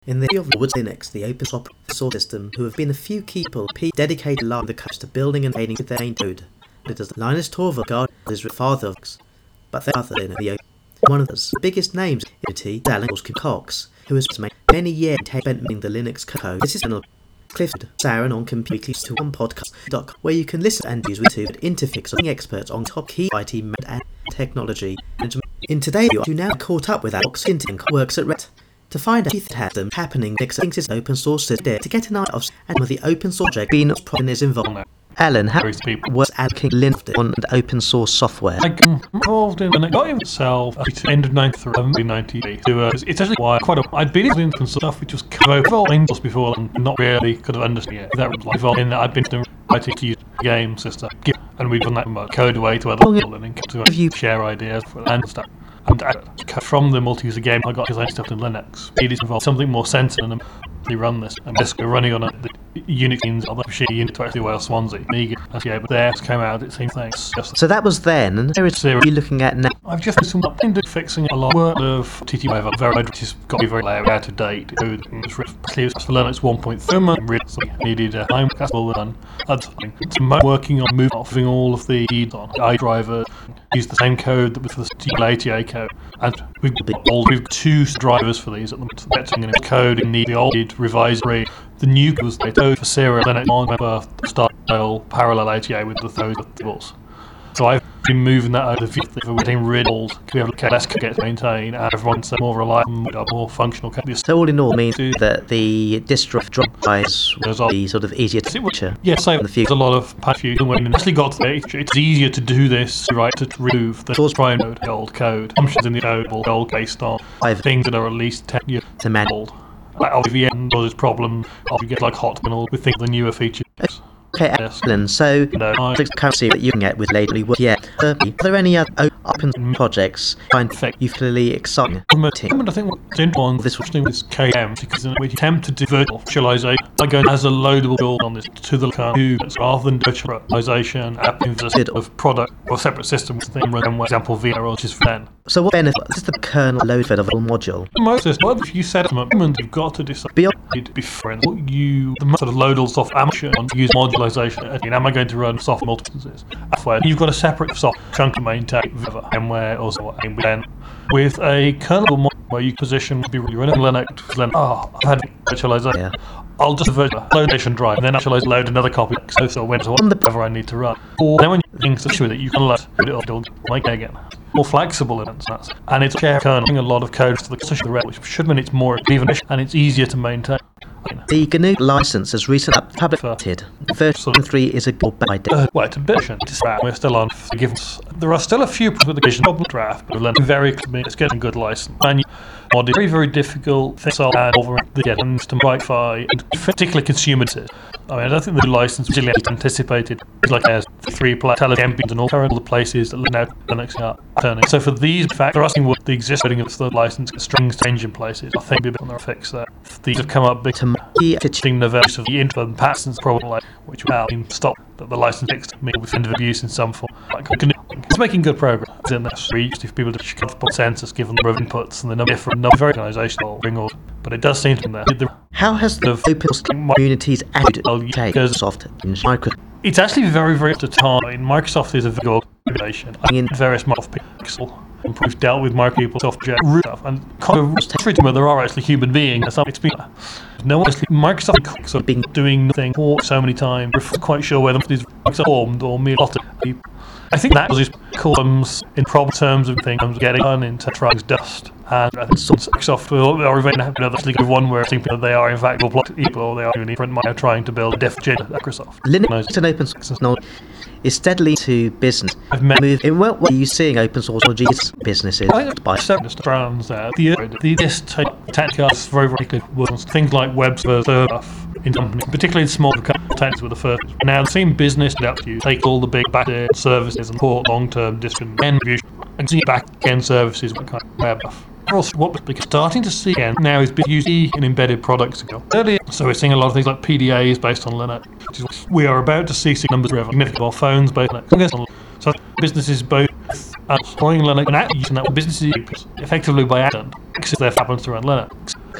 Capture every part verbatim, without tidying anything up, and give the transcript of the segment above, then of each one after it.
In the of Woods Linux, the open source system, who have been a few people dedicated along the coast to building and aiding with their main code. It does Linus Torvalds is the father of Linux, but there are other in the open. One of the biggest names in the is Alan Cox, who has made many years inventing the Linux code. This is Channel Clifford Saran on Completely to One Podcast, where you can listen and use with two interfix of experts on top key I T and technology. In today's video, you now caught up with Alex Hinton, works at Red. To find out if it has them happening, Nick thinks it's open source today to get an idea of some of the open source project being is involved. Alan, how was advocating Linux on open source software? I got involved in and it got itself at the end of nineteen ninety-eight. So, uh, it's actually why quite a, I'd been into some stuff which was kind of Windows before and not really could have understood it. That was like in that I'd been doing writing to use game system, and we've done that from code away to other people and to uh, share ideas for and stuff. And uh, from the multi-user game I got because I stuff in Linux. It is involved something more sensitive than they run this. And basically running on a, the Unix means of the machine unit to actually Wales Swansea. Amiga, actually, but there came out, it seems things. So that was then, and there is what are you looking at now? I've just been into fixing a lot of T T Y very which has got to be very out of date. It was for Linux one point three really needed a time capsule and other thing. So I'm working on moving off all of the on iDriver, use the same code that was for the T L A T A code. And we've got old, we've got two drivers for these at the moment. That's in code in the old revised rate. The new was the code for serial Linux on style parallel A T A with the those tables. So I've been moving that over the we're getting rid of old, we have a less code get maintained, and everyone's more reliable, more functional code. So all in all means that the distro drives will be sort of easier to feature. Yes, so the there's a lot of patch views and when it actually got to it, it's easier to do this, right, to remove the source prime node, the old code, functions in the code, old based on things that are at least ten years old. Like O V N was its problem, you get like hot and all with things the newer features. Okay, Alan, so no, I currently that you can get with Ladley Wood. Yeah, uh, are there any other open projects find you fairly exciting? I think what's interesting this thing is K M because we attempt to do virtualization by going as a loadable build on this to the kernel rather than virtualization app instead of product or separate systems. Thing, for example, V R, which is then. So what benefit is the kernel load of a module? Most of well, if you set up a moment, you've got to decide beyond before you the sort of loadable soft ambition on use modulation. Again, am I going to run soft multiple instances? You've got a separate soft chunk to maintain VMware or so then with a kernel module where you position be running Linux. Then oh, I've had virtualization. Yeah. I'll just virtualization drive and then actually load another copy so so when on the whatever I need to run. Or then when you think so that you can load it it'll like again. More flexible in that, and it's share kernel a lot of code to the the which should mean it's more even and it's easier to maintain. The G N U license has recently published. Version three is a good by date. Uh, well, it's a bit we're still on forgiveness. There are still a few with the problem draft, but we're very clear it's getting good license. And mod is very, very difficult things are add over the get and Wi-Fi and particularly consumer. I mean, I don't think the license was really anticipated. It's like as three player champions and all current other places that now Linux are turning. So for these, in fact, they're asking what the existing of the license strings change in places. I think we'll be on the fix there. These have come up big to teaching the version of the info and patents problem like which will stop that the license fixed me with end of abuse in some form. Like, it's making good progress in this reach if people just can't put census given the number of inputs and the number of different number of organizational ring order. But it does seem to be there. How has the open source community's attitude to Microsoft in Microsoft? It's actually very, very at a time. Microsoft is a very good organization. In various models of Pixel, and we've dealt with Microsoft stuff and kind of where there are actually human beings. That's not explained. No one actually Microsoft have been doing nothing for so many times. We're quite sure whether it is formed or mere lot of people. I think that was his columns in problem terms of things getting done in Tetra's dust. And I think some Microsoft will or even have another one where I think they are in fact people or they are in different mind trying to build a different Microsoft. Linux and open source knowledge is steadily to business. I've moved in what way are you seeing open source or businesses by several strands there. The the this technical is very very good ones. Things like web server stuff in companies, particularly in small companies with the first. Now the same business that you take all the big back end services and port long term distribution and see back end services what kind of web stuff. Also, what we're starting to see again now is using in embedded products ago. Earlier, so we're seeing a lot of things like P D As based on Linux. Which is, we are about to see numbers of significant phones based on Linux. So businesses both are deploying Linux and using that businesses effectively by accident. Access their happens to run Linux.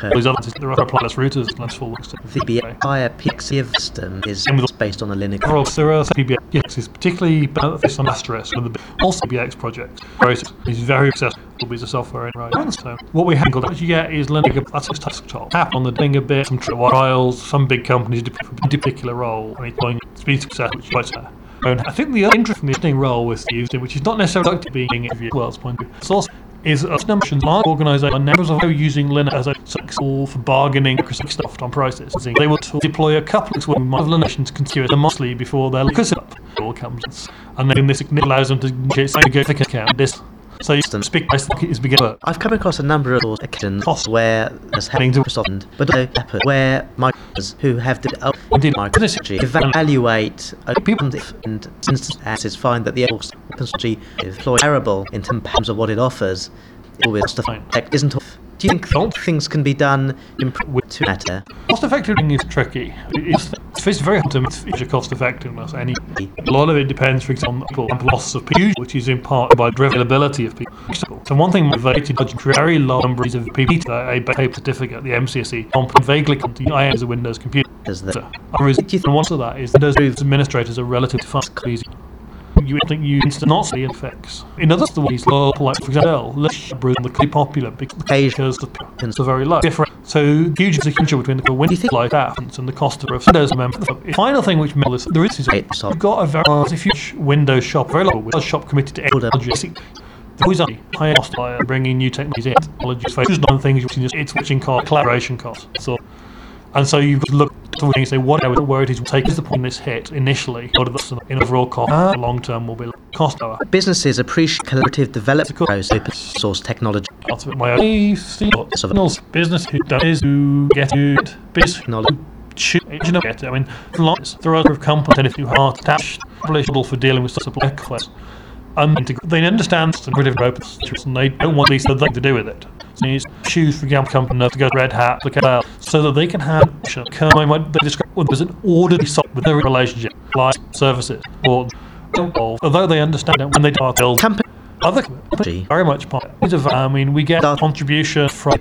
code. These others, there are apparatus routers, and that's full. The entire P X E system is based on a Linux. Overall, there are P B X is particularly based on Asterisk, and the also P B X project. It's very accessible as a software in right. So what we handle, what you get is Linux. That's its desktop. Tap on the thing a bit, some trials, some big companies do a particular role, and it's going speed success, which is quite sad. I think the other interesting role with used, which is not necessarily to being in the world's point of view, source is a number of large organisations members of using Linux as a tool for bargaining stuff on prices. They will deploy a couple of Linux consider monthly before their Linux all comes, and then this allows them to get significant account this. So you speak price is beginning. I've come across a number of occasions where there's having to softened, but also where Microsoft who have the Microsoft evaluate people and instances find that the open strategy is terrible in terms of what it offers. It always cost-effective isn't. Do you think things can be done with to matter? Cost-effective is tricky. It's, it's very hard to measure cost-effectiveness. Any a lot of it depends, for example, on loss of people, which is in part by the availability of people. So one thing motivated very large numbers of people to a paper certificate, the M C S E, vaguely come to I A as a Windows computer. Does that? And one of that is Windows administrators are relatively fast, easy. You think you instantly effects. In other ways, like for example, Libra is the popular because the pins are very low. Different. So huge is a huge between the Windows like that and the cost of Windows. The final thing which matters there is you've got a very huge Windows shop, very local Windows shop committed to technology. Always a high cost by bringing new technologies in. Technologies focused on things which is it's switching cost, collaboration costs. So. And so you look to and say, whatever where it is will take us upon this hit initially, what are the in overall cost, uh, long term will be cost lower. Businesses appreciate collaborative development of open source technology. That's my only signals. Business who does who get good business knowledge. Should you know get it? I mean, there are other companies and if you are attached, for dealing with supply class. And they understand the creative open source and they don't want these things to do with it. So you choose, for example, company to go to Red Hat, look at that, so that they can have they describe well, there's an orderly software with their relationship, like services, or although they understand it when they do build company. Other companies very much part of I mean we get contribution from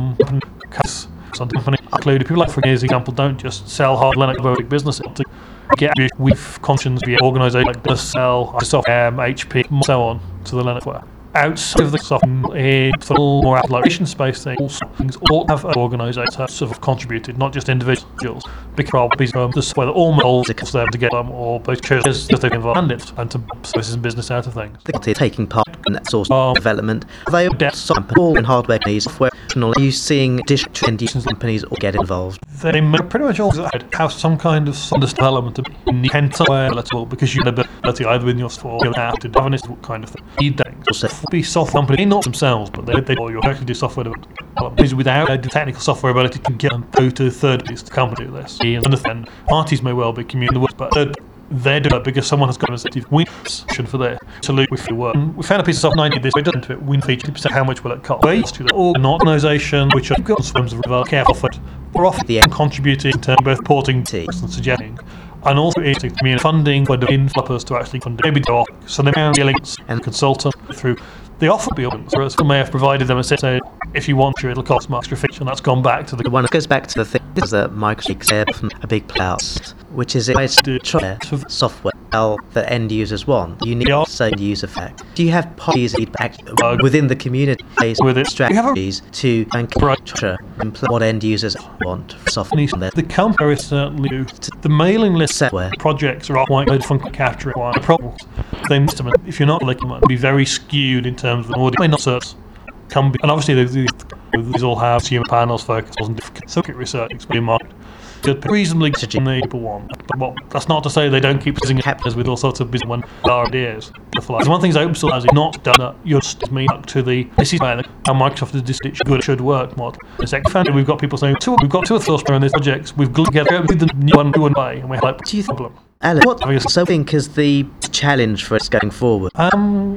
some company including people like for example don't just sell hard Linux to big businesses to get with conscience via organisations like the sell software, H P, and so on to the Linux ware. Outside of the software, it's a little more application space thing. Also, things all have organisations have sort of contributed, not just individuals. Because um, the software that all molds it there to get them, or both because they can involve it and to services and business out of things. They're taking part in that source of development. They are all in hardware companies, software. Are you seeing additional companies all get involved? They pretty much all have some kind of software development in the software relatable because you have the ability either in your software or app to govern this kind of thing. Need things. Also, be software companies, not themselves, but they, they or you actually do software development. Because without the technical software ability to get them go to third parties to company do this. And understand parties may well be community, but third they're doing it because someone has got an incentive win for their salute with your work. We found a piece of software ninety this way doesn't it win feature percent how much will it cost? Ways to the organisation which have got swims of careful for we're often the contributing to both porting and suggesting and also into community funding for the developers to actually fund maybe off so they're dealing and consultant through they often be open. So we may have provided them a say if you want to it'll cost more extra feature and that's gone back to the one that goes back to the thing is that Microsoft a big clout which is it to try software that end users want. You need yeah. so user fact. Do you have policies uh, within the community with it strategies to manufacture what end users want for software? The company is certainly new. The mailing list software projects are quite good for capturing problems. They if you're not looking at be very skewed in terms of an audience. May not search can be and obviously these, these all have consumer panels focus on different circuit research in market. Good, reasonably people want, but well, that's not to say they don't keep using captures with all sorts of business when there are ideas. Because one thing is open source has not done that. You're just me up to the this is how Microsoft is this good should work model. The second, we've got people saying two, we've got two of those on these projects. We've glued together with the new one, new one way, and we're like, do you think? Problem? Alan, what do you so think is the challenge for us going forward? Um,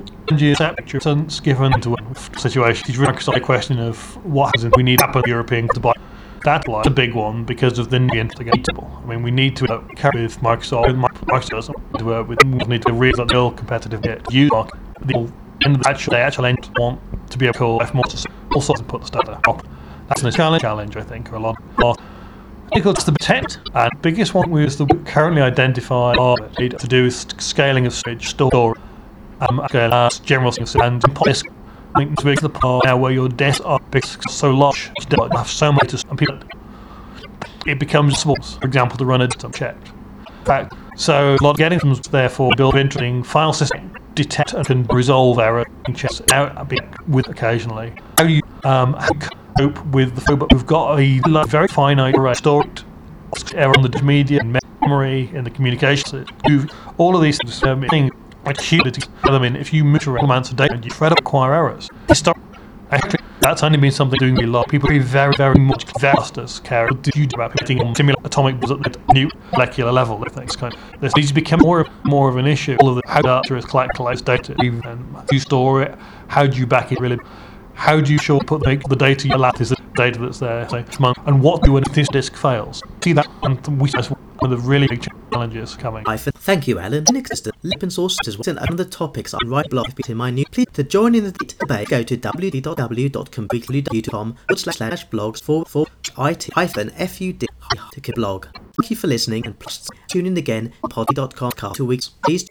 sense given to a situation. It's really a question of what happens if we need Apple European to buy. That's a big one because of the integatable. I mean, we need to uh, carry with Microsoft, with Microsoft to work with. We need to realize that they're competitive. Get use the and actually they actually want to be able to call F more to also put the stuff up. That's a challenge, challenge I think, or a lot more difficult to protect. And the biggest one we is the currently identified are to do with scaling of storage, store, um, scale, uh, general and disk. I think to the part now where your desks are so large, you have so much to and people, it becomes small. For example, to run a system check. In fact, so a lot of getting them therefore build interesting file system, detect and can resolve error checks out with occasionally. How do you um, cope with the fact that we've got a very finite array stored error on the media and memory in the communications. All of these things. Like huge, I mean, if you move around amounts of data and you try to acquire errors, actually, that's only been something doing a lot. People are very, very much faster care huge about hitting on simulate atomic bombs at the new molecular level. Things kind of this needs to become more more of an issue. All of the how data is collect collects data, and how do you store it? How do you back it? Really, how do you sure put the, the data you lap is the data that's there? So, and what do when this disk fails? See that, and we. One of the really big challenges coming. Thank you, Alan. Next is the open source is one of the topics I write blog in my new. Please to join in the debate. Go to w w w dot completely dot com slash slash blogs for for it hyphen fud blog. Thank you for listening and plus tune in again. Poddy dot com two weeks. Please.